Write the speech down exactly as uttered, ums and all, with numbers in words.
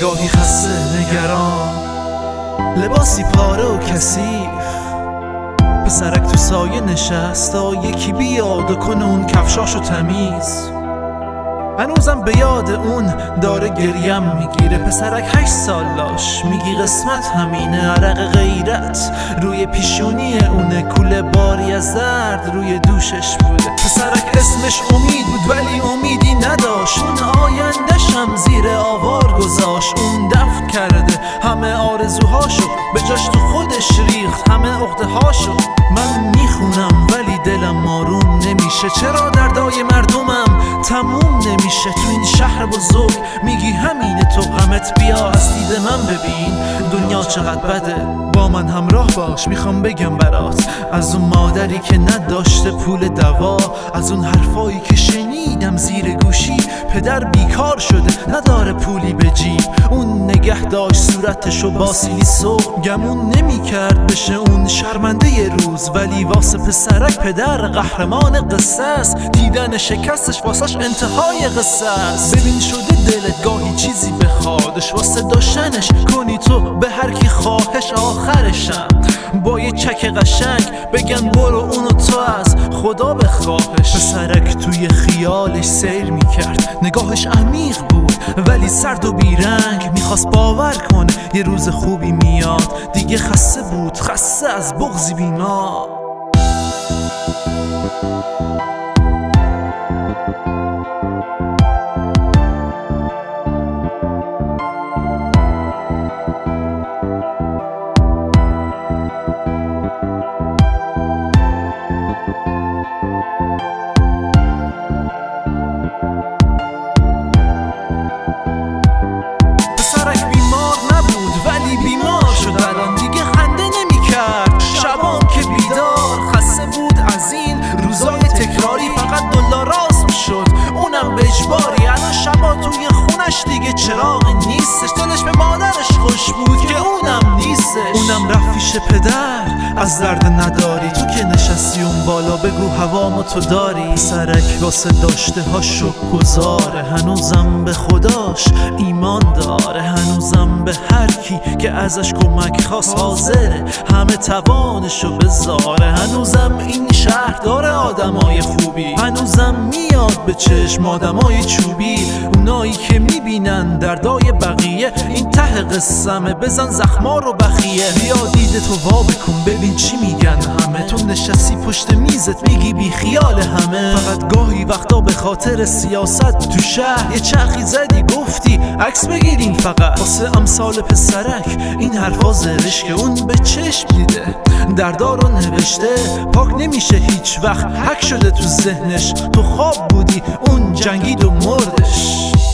گاهی خسته نگران، لباسی پاره و کثیف. پسرک تو سایه نشست تا یکی بیاد و کنه اون کفشاشو تمیز. هنوزم به یاد اون داره گریم میگیره. پسرک هشت سال داشت، میگی قسمت همینه. عرق غیرت روی پیشونی اونه، کوله باری از درد روی دوشش بوده. پسرک اسمش امید بود ولی امیدی نداشت. اون آینده‌ش هم زیر آوار گذاشت. اون دفن کرده همه آرزوهاشو، به جاش تو خودش ریخت همه عقده‌هاشو. من میخونم ولی دلم آروم نمیشه. چرا دردای مردمم تموم نمیشه؟ تو این شهر بزرگ میگی همینه تو، غمت بیا از دید من ببین دنیا چقدر بده. با من همراه باش میخوام بگم برات، از اون مادری که نداشته پول دوا، از اون حرفایی که شنیدم زیر گوشی. پدر بیکار شده نداره پولی به جیب، اون نگه داشت صورتشو با سیلی سرخ. گمون نمی کرد بشه اون شرمنده ی روز، ولی واسه پسرک پدر قهرمان قصه است. دیدن شکستش واسش انتهای قصه است. ببین شده دلت گاهی چیزی بخوادش، واسه داشتنش کنی تو به هر کی خواهش. آخرشم با یه چک قشنگ بگن برو اونو تو از خدا بخواهش. پسرک توی خیالش سیر میکرد، نگاهش عمیق بود ولی سرد و بیرنگ. میخواست باور کنه یه روز خوبی میاد، دیگه خسته بود، خسته از بغضی بینا. شبا توی خونش دیگه چراغی نیستش. دلش به مادرش خوش بود که اونم نیستش. اونم رفت پیش پدر، از درد نداری تو که نشستی اون بالا، بگو هوامو تو داری. سرک واسه داشته ها شک گذاره، هنوزم به خداش ایمان داره. هنوزم به هر کی که ازش کمک خواست حاضره همه توانشو بذاره. هنوزم این شهر داره آدمای خوبی، هنوزم میاد به چشم آدمای چوبی. اونایی که میبینن دردای بقیه، این ته قسمه بزن زخما رو بخیه. بیا دیده تو وا بکن ببین چی میگن همه. تو نشستی پشت میزت میگی بی خیال همه. فقط گاهی وقتا به خاطر سیاست تو شهر یه چرخی زدی گفتی عکس بگیریم. فقط واسه امثال پسرک این حرفا زرش که اون به چشم دیده دردار رو نوشته. پاک نمیشه هیچ وقت، حک شده تو ذهنش. تو خواب بودی اون جنگید و مردش.